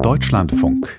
Deutschlandfunk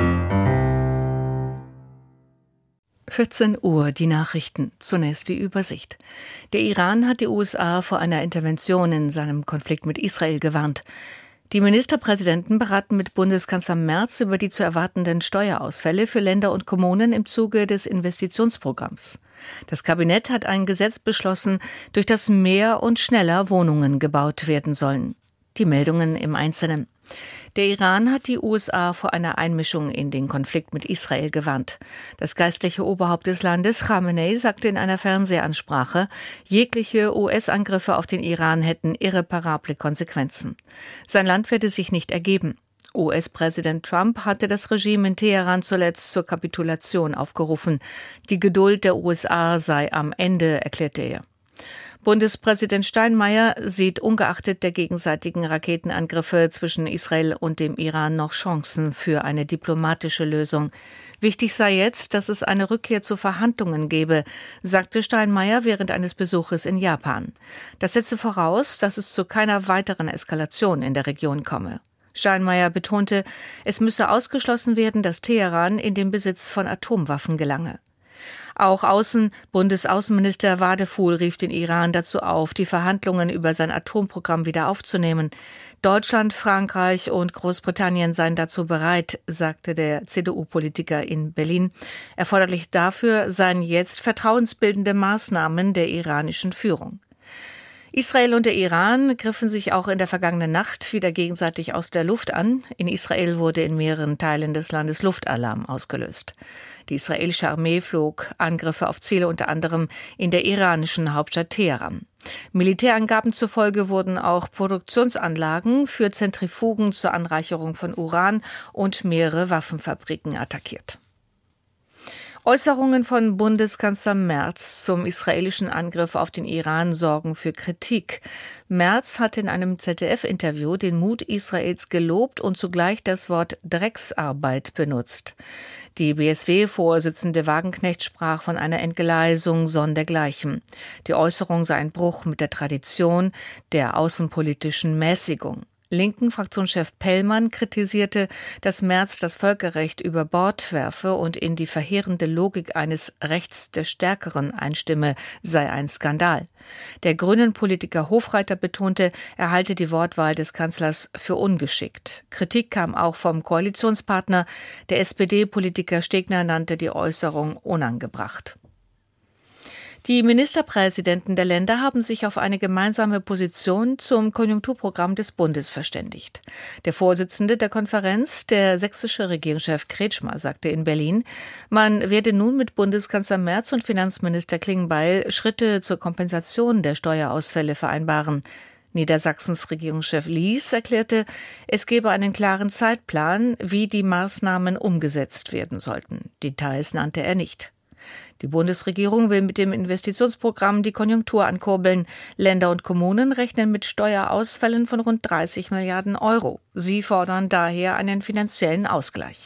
14 Uhr, die Nachrichten. Zunächst die Übersicht. Der Iran hat die USA vor einer Intervention in seinem Konflikt mit Israel gewarnt. Die Ministerpräsidenten beraten mit Bundeskanzler Merz über die zu erwartenden Steuerausfälle für Länder und Kommunen im Zuge des Investitionsprogramms. Das Kabinett hat ein Gesetz beschlossen, durch das mehr und schneller Wohnungen gebaut werden sollen. Die Meldungen im Einzelnen. Der Iran hat die USA vor einer Einmischung in den Konflikt mit Israel gewarnt. Das geistliche Oberhaupt des Landes, Khamenei, sagte in einer Fernsehansprache, jegliche US-Angriffe auf den Iran hätten irreparable Konsequenzen. Sein Land werde sich nicht ergeben. US-Präsident Trump hatte das Regime in Teheran zuletzt zur Kapitulation aufgerufen. Die Geduld der USA sei am Ende, erklärte er. Bundespräsident Steinmeier sieht ungeachtet der gegenseitigen Raketenangriffe zwischen Israel und dem Iran noch Chancen für eine diplomatische Lösung. Wichtig sei jetzt, dass es eine Rückkehr zu Verhandlungen gebe, sagte Steinmeier während eines Besuches in Japan. Das setze voraus, dass es zu keiner weiteren Eskalation in der Region komme. Steinmeier betonte, es müsse ausgeschlossen werden, dass Teheran in den Besitz von Atomwaffen gelange. Auch Bundesaußenminister Wadephul rief den Iran dazu auf, die Verhandlungen über sein Atomprogramm wieder aufzunehmen. Deutschland, Frankreich und Großbritannien seien dazu bereit, sagte der CDU-Politiker in Berlin. Erforderlich dafür seien jetzt vertrauensbildende Maßnahmen der iranischen Führung. Israel und der Iran griffen sich auch in der vergangenen Nacht wieder gegenseitig aus der Luft an. In Israel wurde in mehreren Teilen des Landes Luftalarm ausgelöst. Die israelische Armee flog Angriffe auf Ziele unter anderem in der iranischen Hauptstadt Teheran. Militärangaben zufolge wurden auch Produktionsanlagen für Zentrifugen zur Anreicherung von Uran und mehrere Waffenfabriken attackiert. Äußerungen von Bundeskanzler Merz zum israelischen Angriff auf den Iran sorgen für Kritik. Merz hat in einem ZDF-Interview den Mut Israels gelobt und zugleich das Wort Drecksarbeit benutzt. Die BSW-Vorsitzende Wagenknecht sprach von einer Entgleisung sondergleichen. Die Äußerung sei ein Bruch mit der Tradition der außenpolitischen Mäßigung. Linken Fraktionschef Pellmann kritisierte, dass Merz das Völkerrecht über Bord werfe und in die verheerende Logik eines Rechts des Stärkeren einstimme, sei ein Skandal. Der Grünen-Politiker Hofreiter betonte, er halte die Wortwahl des Kanzlers für ungeschickt. Kritik kam auch vom Koalitionspartner. Der SPD-Politiker Stegner nannte die Äußerung unangebracht. Die Ministerpräsidenten der Länder haben sich auf eine gemeinsame Position zum Konjunkturprogramm des Bundes verständigt. Der Vorsitzende der Konferenz, der sächsische Regierungschef Kretschmer, sagte in Berlin, man werde nun mit Bundeskanzler Merz und Finanzminister Klingbeil Schritte zur Kompensation der Steuerausfälle vereinbaren. Niedersachsens Regierungschef Lies erklärte, es gebe einen klaren Zeitplan, wie die Maßnahmen umgesetzt werden sollten. Details nannte er nicht. Die Bundesregierung will mit dem Investitionsprogramm die Konjunktur ankurbeln. Länder und Kommunen rechnen mit Steuerausfällen von rund 30 Milliarden Euro. Sie fordern daher einen finanziellen Ausgleich.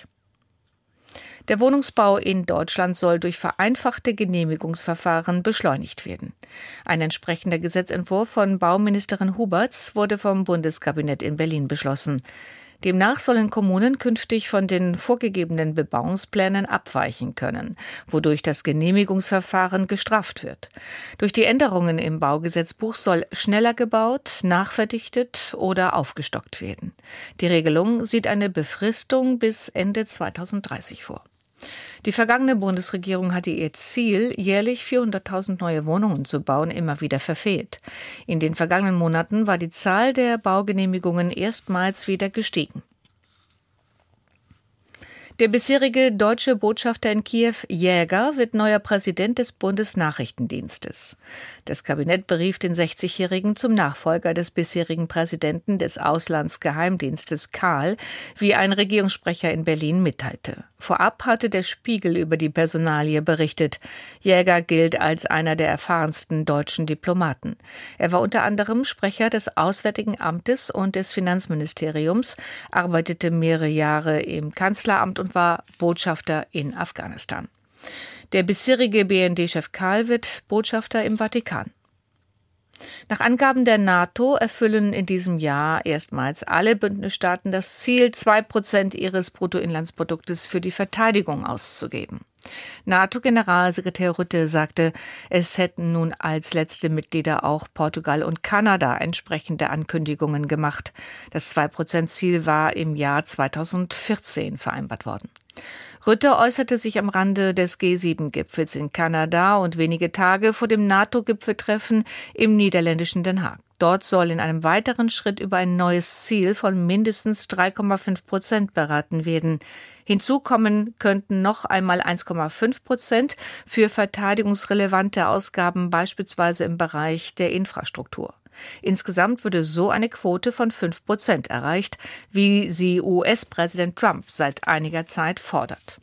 Der Wohnungsbau in Deutschland soll durch vereinfachte Genehmigungsverfahren beschleunigt werden. Ein entsprechender Gesetzentwurf von Bauministerin Huberts wurde vom Bundeskabinett in Berlin beschlossen. Demnach sollen Kommunen künftig von den vorgegebenen Bebauungsplänen abweichen können, wodurch das Genehmigungsverfahren gestrafft wird. Durch die Änderungen im Baugesetzbuch soll schneller gebaut, nachverdichtet oder aufgestockt werden. Die Regelung sieht eine Befristung bis Ende 2030 vor. Die vergangene Bundesregierung hatte ihr Ziel, jährlich 400.000 neue Wohnungen zu bauen, immer wieder verfehlt. In den vergangenen Monaten war die Zahl der Baugenehmigungen erstmals wieder gestiegen. Der bisherige deutsche Botschafter in Kiew, Jäger, wird neuer Präsident des Bundesnachrichtendienstes. Das Kabinett berief den 60-Jährigen zum Nachfolger des bisherigen Präsidenten des Auslandsgeheimdienstes Kahl, wie ein Regierungssprecher in Berlin mitteilte. Vorab hatte der Spiegel über die Personalie berichtet. Jäger gilt als einer der erfahrensten deutschen Diplomaten. Er war unter anderem Sprecher des Auswärtigen Amtes und des Finanzministeriums, arbeitete mehrere Jahre im Kanzleramt und war Botschafter in Afghanistan. Der bisherige BND-Chef Kahl wird Botschafter im Vatikan. Nach Angaben der NATO erfüllen in diesem Jahr erstmals alle Bündnisstaaten das Ziel, 2% ihres Bruttoinlandsproduktes für die Verteidigung auszugeben. NATO-Generalsekretär Rutte sagte, es hätten nun als letzte Mitglieder auch Portugal und Kanada entsprechende Ankündigungen gemacht. Das 2%-Ziel war im Jahr 2014 vereinbart worden. Rutte äußerte sich am Rande des G7-Gipfels in Kanada und wenige Tage vor dem NATO-Gipfeltreffen im niederländischen Den Haag. Dort soll in einem weiteren Schritt über ein neues Ziel von mindestens 3,5% beraten werden. Hinzu kommen könnten noch einmal 1,5% für verteidigungsrelevante Ausgaben, beispielsweise im Bereich der Infrastruktur. Insgesamt würde so eine Quote von 5% erreicht, wie sie US-Präsident Trump seit einiger Zeit fordert.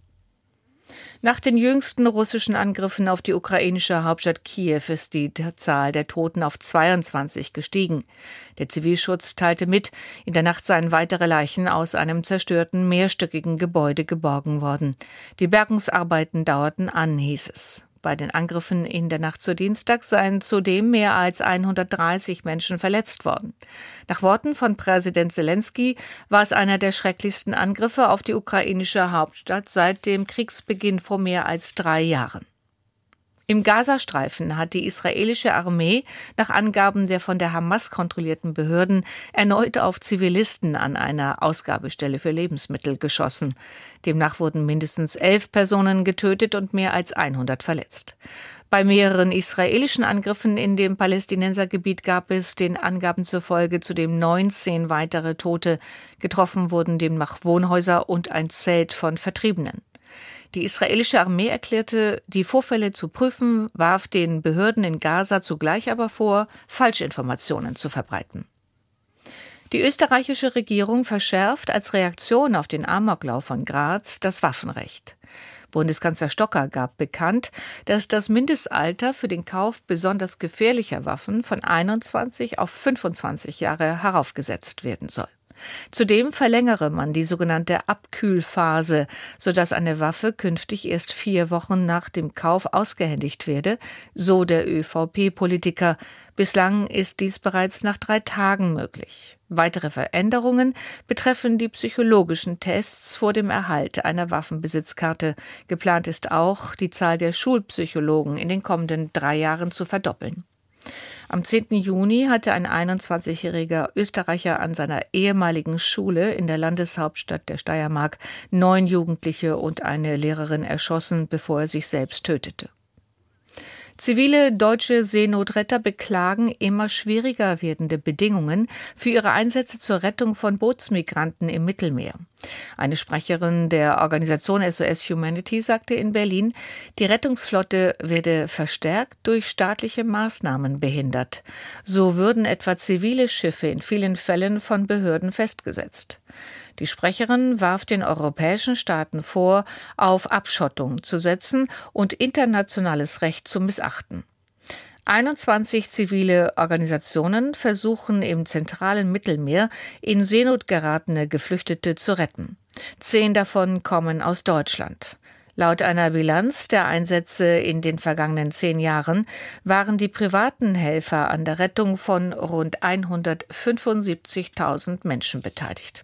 Nach den jüngsten russischen Angriffen auf die ukrainische Hauptstadt Kiew ist die Zahl der Toten auf 22 gestiegen. Der Zivilschutz teilte mit, in der Nacht seien weitere Leichen aus einem zerstörten mehrstöckigen Gebäude geborgen worden. Die Bergungsarbeiten dauerten an, hieß es. Bei den Angriffen in der Nacht zu Dienstag seien zudem mehr als 130 Menschen verletzt worden. Nach Worten von Präsident Selenskyj war es einer der schrecklichsten Angriffe auf die ukrainische Hauptstadt seit dem Kriegsbeginn vor mehr als 3 Jahren. Im Gazastreifen hat die israelische Armee nach Angaben der von der Hamas kontrollierten Behörden erneut auf Zivilisten an einer Ausgabestelle für Lebensmittel geschossen. Demnach wurden mindestens 11 Personen getötet und mehr als 100 verletzt. Bei mehreren israelischen Angriffen in dem Palästinensergebiet gab es den Angaben zufolge zudem 19 weitere Tote. Getroffen wurden demnach Wohnhäuser und ein Zelt von Vertriebenen. Die israelische Armee erklärte, die Vorfälle zu prüfen, warf den Behörden in Gaza zugleich aber vor, Falschinformationen zu verbreiten. Die österreichische Regierung verschärft als Reaktion auf den Amoklauf von Graz das Waffenrecht. Bundeskanzler Stocker gab bekannt, dass das Mindestalter für den Kauf besonders gefährlicher Waffen von 21 auf 25 Jahre heraufgesetzt werden soll. Zudem verlängere man die sogenannte Abkühlphase, sodass eine Waffe künftig erst 4 Wochen nach dem Kauf ausgehändigt werde, so der ÖVP-Politiker. Bislang ist dies bereits nach 3 Tagen möglich. Weitere Veränderungen betreffen die psychologischen Tests vor dem Erhalt einer Waffenbesitzkarte. Geplant ist auch, die Zahl der Schulpsychologen in den kommenden 3 Jahren zu verdoppeln. Am 10. Juni hatte ein 21-jähriger Österreicher an seiner ehemaligen Schule in der Landeshauptstadt der Steiermark 9 Jugendliche und eine Lehrerin erschossen, bevor er sich selbst tötete. Zivile deutsche Seenotretter beklagen immer schwieriger werdende Bedingungen für ihre Einsätze zur Rettung von Bootsmigranten im Mittelmeer. Eine Sprecherin der Organisation SOS Humanity sagte in Berlin, die Rettungsflotte werde verstärkt durch staatliche Maßnahmen behindert. So würden etwa zivile Schiffe in vielen Fällen von Behörden festgesetzt. Die Sprecherin warf den europäischen Staaten vor, auf Abschottung zu setzen und internationales Recht zu missachten. 21 zivile Organisationen versuchen im zentralen Mittelmeer in Seenot geratene Geflüchtete zu retten. 10 davon kommen aus Deutschland. Laut einer Bilanz der Einsätze in den vergangenen 10 Jahren waren die privaten Helfer an der Rettung von rund 175.000 Menschen beteiligt.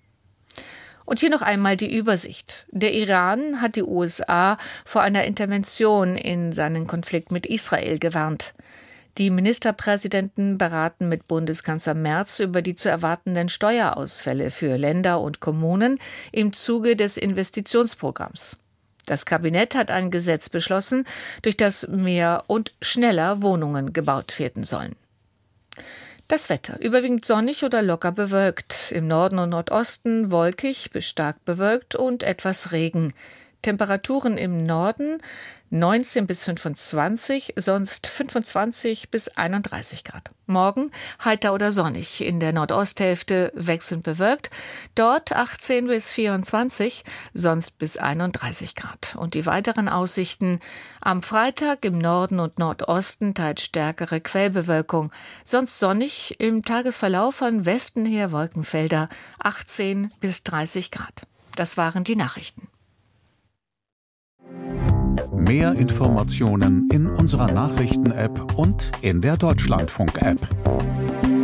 Und hier noch einmal die Übersicht. Der Iran hat die USA vor einer Intervention in seinen Konflikt mit Israel gewarnt. Die Ministerpräsidenten beraten mit Bundeskanzler Merz über die zu erwartenden Steuerausfälle für Länder und Kommunen im Zuge des Investitionsprogramms. Das Kabinett hat ein Gesetz beschlossen, durch das mehr und schneller Wohnungen gebaut werden sollen. Das Wetter. Überwiegend sonnig oder locker bewölkt. Im Norden und Nordosten wolkig bis stark bewölkt und etwas Regen. Temperaturen im Norden 19 bis 25, sonst 25 bis 31 Grad. Morgen heiter oder sonnig, in der Nordosthälfte wechselnd bewölkt, dort 18 bis 24, sonst bis 31 Grad. Und die weiteren Aussichten: am Freitag im Norden und Nordosten teils stärkere Quellbewölkung, sonst sonnig, im Tagesverlauf von Westen her Wolkenfelder, 18 bis 30 Grad. Das waren die Nachrichten. Mehr Informationen in unserer Nachrichten-App und in der Deutschlandfunk-App.